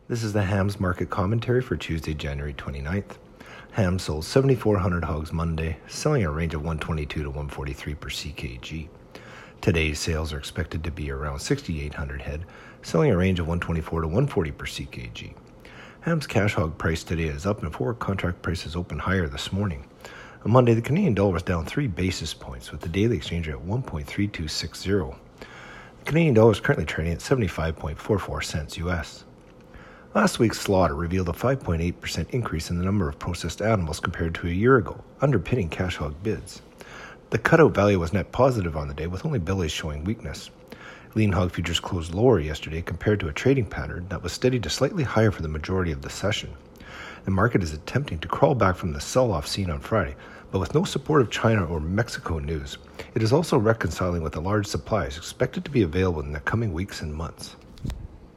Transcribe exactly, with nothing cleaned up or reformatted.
This is the hams market commentary for Tuesday, January twenty-ninth. Ham sold seven thousand four hundred hogs Monday, selling a range of one twenty-two to one forty-three per C K G. Today's sales are expected to be around six thousand eight hundred head, selling a range of one twenty-four to one forty per C K G. Ham's cash hog price today is up and forward contract prices opened higher this morning. On Monday, the Canadian dollar was down three basis points with the daily exchange rate at one point three two six zero. The Canadian dollar is currently trading at seventy-five point four four cents U S. Last week's slaughter revealed a five point eight percent increase in the number of processed animals compared to a year ago, underpinning cash hog bids. The cutout value was net positive on the day, with only bellies showing weakness. Lean hog futures closed lower yesterday compared to a trading pattern that was steady to slightly higher for the majority of the session. The market is attempting to crawl back from the sell-off seen on Friday, but with no support of China or Mexico news. It is also reconciling with the large supplies expected to be available in the coming weeks and months.